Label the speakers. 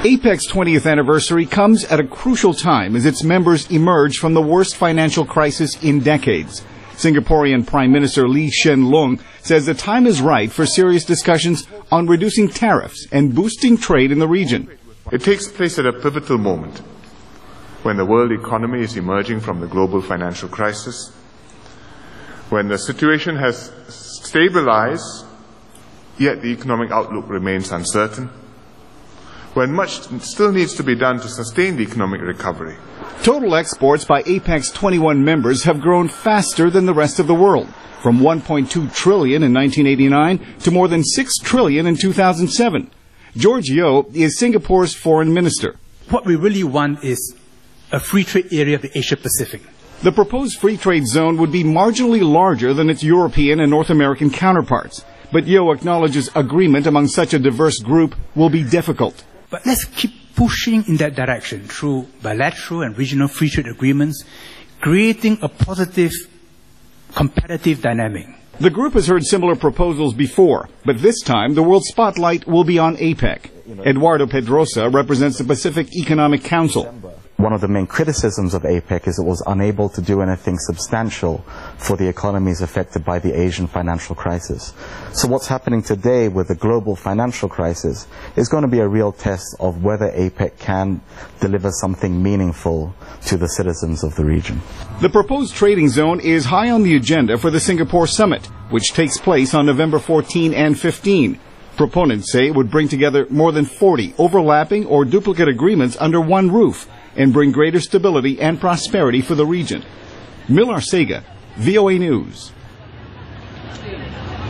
Speaker 1: APEC's 20th anniversary comes at a crucial time as its members emerge from the worst financial crisis in decades. Singaporean Prime Minister Lee Hsien Loong says the time is right for serious discussions on reducing tariffs and boosting trade in the region.
Speaker 2: It takes place at a pivotal moment when the world economy is emerging from the global financial crisis, when the situation has stabilized, yet the economic outlook remains uncertain, when much still needs to be done to sustain the economic recovery.
Speaker 1: Total exports by APEC's 21 members have grown faster than the rest of the world, from 1.2 trillion in 1989 to more than 6 trillion in 2007. George Yeo is Singapore's foreign minister.
Speaker 3: What we really want is a free trade area of the Asia Pacific.
Speaker 1: The proposed free trade zone would be marginally larger than its European and North American counterparts, but Yeo acknowledges agreement among such a diverse group will be difficult.
Speaker 3: But let's keep pushing in that direction through bilateral and regional free trade agreements, creating a positive, competitive dynamic.
Speaker 1: The group has heard similar proposals before, but this time the world spotlight will be on APEC. Eduardo Pedrosa represents the Pacific Economic Council.
Speaker 4: One of the main criticisms of APEC is it was unable to do anything substantial for the economies affected by the Asian financial crisis. So what's happening today with the global financial crisis is going to be a real test of whether APEC can deliver something meaningful to the citizens of the region.
Speaker 1: The proposed trading zone is high on the agenda for the Singapore Summit, which takes place on November 14 and 15. Proponents say it would bring together more than 40 overlapping or duplicate agreements under one roof and bring greater stability and prosperity for the region. Millar Sega, VOA News.